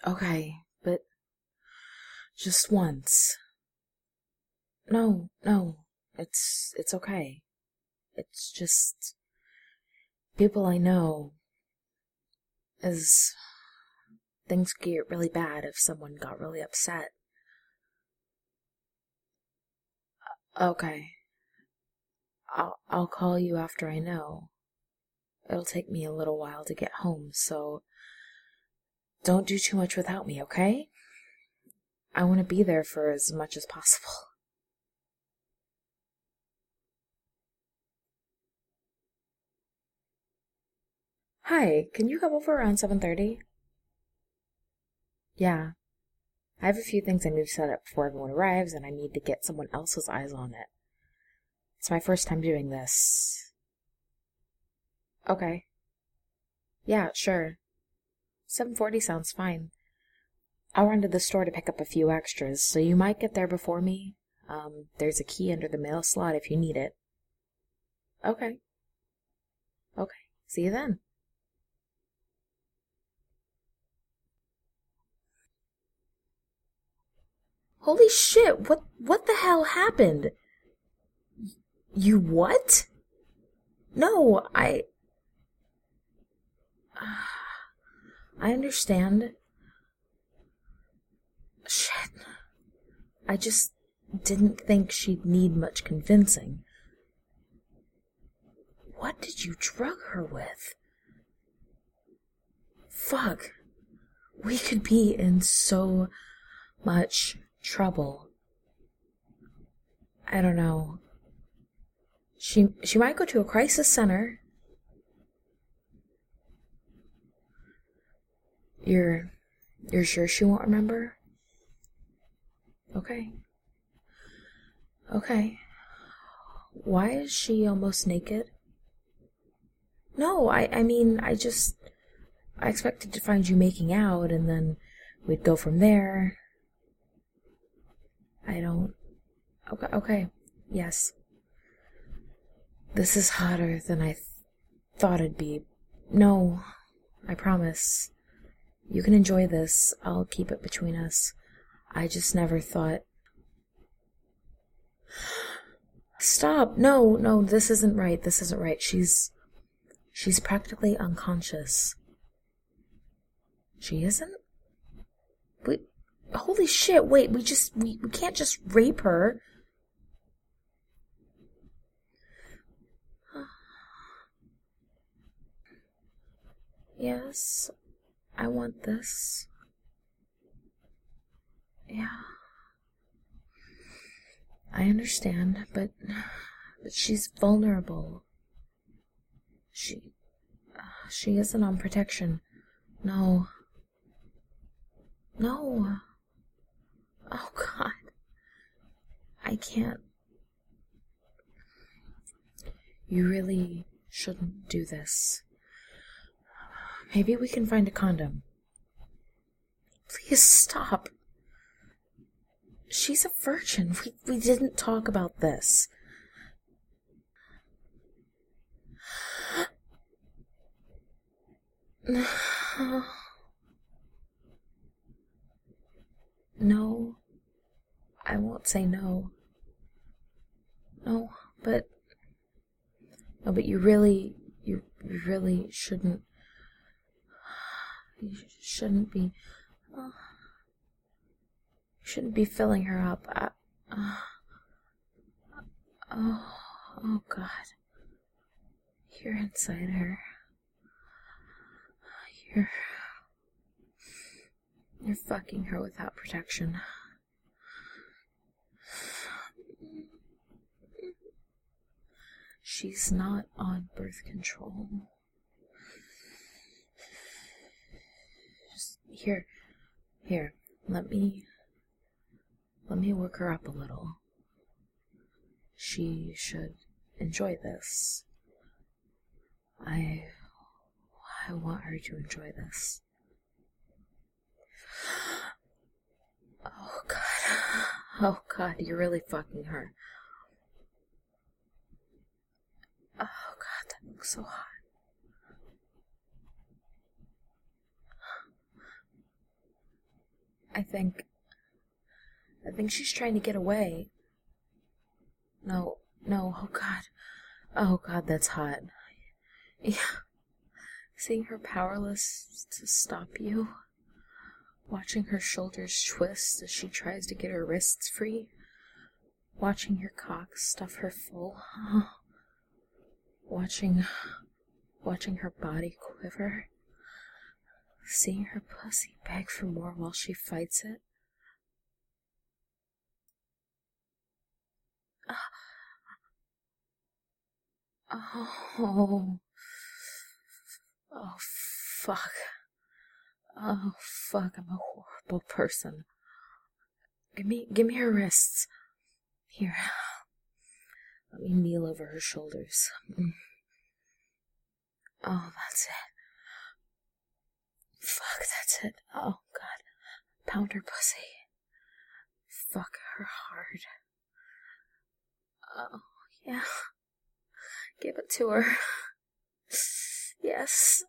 Okay, but just once. No, it's okay. It's just people I know, as things get really bad if someone got really upset. Okay, I'll call you after I know. It'll take me a little while to get home, so don't do too much without me, okay? I want to be there for as much as possible. Hi, can you come over around 7:30? Yeah, I have a few things I need to set up before everyone arrives, and I need to get someone else's eyes on it. It's my first time doing this. Okay. Yeah, sure. 7:40 sounds fine. I'll run to the store to pick up a few extras, so you might get there before me. There's a key under the mail slot if you need it. Okay. Okay. See you then. Holy shit, what the hell happened? You what? No, I understand. Shit. I just didn't think she'd need much convincing. What did you drug her with? Fuck. We could be in so much trouble. I don't know. She might go to a crisis center. You're sure she won't remember? Okay. Okay. Why is she almost naked? No, I mean, I expected to find you making out, and then we'd go from there. I don't... Okay. Yes. This is hotter than I thought it'd be. No, I promise. You can enjoy this. I'll keep it between us. I just never thought... Stop! No, this isn't right. This isn't right. She's practically unconscious. She isn't? Wait, holy shit, wait, we can't just rape her. Yes, I want this. Yeah. I understand, but she's vulnerable. She isn't on protection. No. No. Oh, God. I can't. You really shouldn't do this. Maybe we can find a condom. Please stop. She's a virgin. We didn't talk about this. No, I won't say no. No, but you really shouldn't. You shouldn't be. You shouldn't be filling her up. Oh God. You're inside her. You're fucking her without protection. She's not on birth control. Just here, let me work her up a little. She should enjoy this. I want her to enjoy this. Oh God, you're really fucking her. Oh God, that looks so hot. I think she's trying to get away. No, oh God. Oh God, that's hot. Yeah. Seeing her powerless to stop you. Watching her shoulders twist as she tries to get her wrists free. Watching your cock stuff her full. Watching her body quiver. Seeing her pussy beg for more while she fights it. Oh. Oh, fuck. Oh, fuck, I'm a horrible person. Give me her wrists. Here. Let me kneel over her shoulders. Oh, that's it. Fuck, that's it. Oh, God. Pound her pussy. Fuck her hard. Oh, yeah. Give it to her. Yes.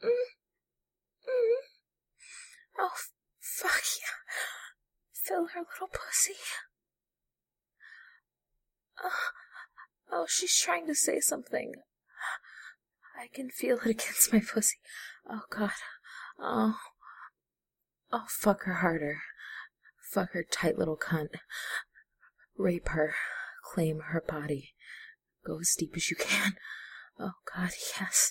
Oh, fuck yeah. Fill her little pussy. Oh, she's trying to say something. I can feel it against my pussy. Oh, God. Oh, fuck her harder. Fuck her tight little cunt. Rape her. Claim her body. Go as deep as you can. Oh, God, yes.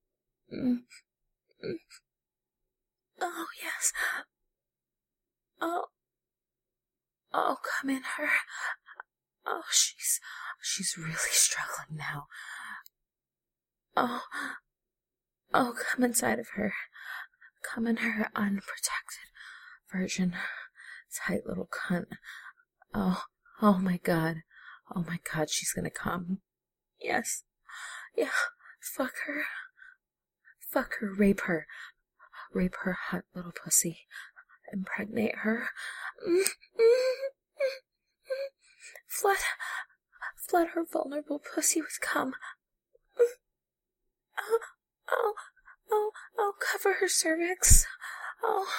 Oh, yes. Oh, come in her. Oh, she's really struggling now. Oh, come inside of her. Come in her unprotected virgin. Tight little cunt. Oh my God. Oh my God, she's gonna come. Yes. Yeah. Fuck her. Fuck her. Rape her. Rape her hot little pussy. Impregnate her. Flood her vulnerable pussy with cum. Cover her cervix. Oh,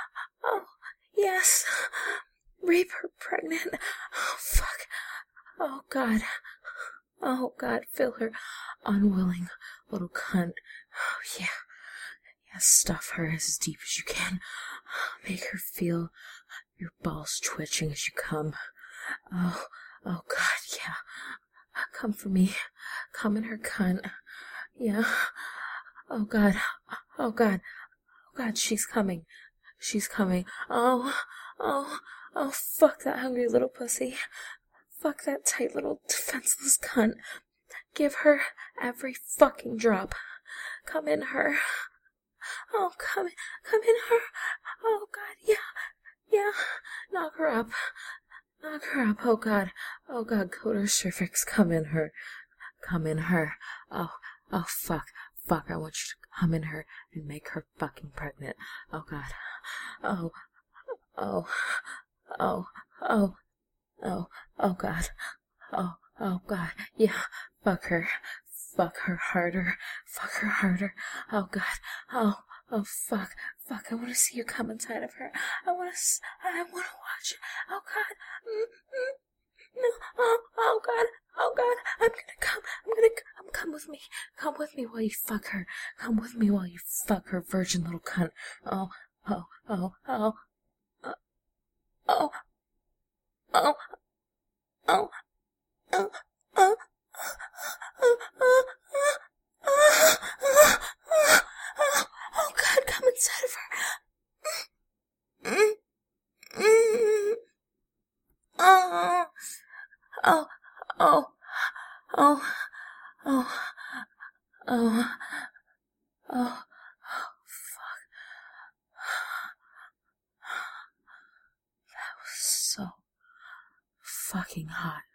yes. Rape her pregnant. Oh, fuck. Oh, God. Oh, God, fill her unwilling little cunt. Oh, yeah. Yeah, stuff her as deep as you can. Make her feel your balls twitching as you come. Oh, God, yeah. Come for me. Come in her cunt. Yeah. Oh, God. Oh, God. Oh, God, she's coming. She's coming. Oh, fuck that hungry little pussy. Fuck that tight little defenseless cunt. Give her every fucking drop. Come in her. Oh, come in her. Oh, God, yeah. Knock her up. Oh, God. Oh, God, coat her cervix. Come in her. Oh, fuck. I want you to come in her and make her fucking pregnant. Oh, God. Oh, God. Oh, God. Yeah, fuck her. Fuck her harder. Oh, God. Oh, fuck. I want to see you come inside of her. I want to watch it. Oh, God. No. Oh, God. I'm gonna come. Come with me. Come with me while you fuck her. Come with me while you fuck her virgin little cunt. Oh. Oh, God, come inside of her. Fuck. That was so fucking hot.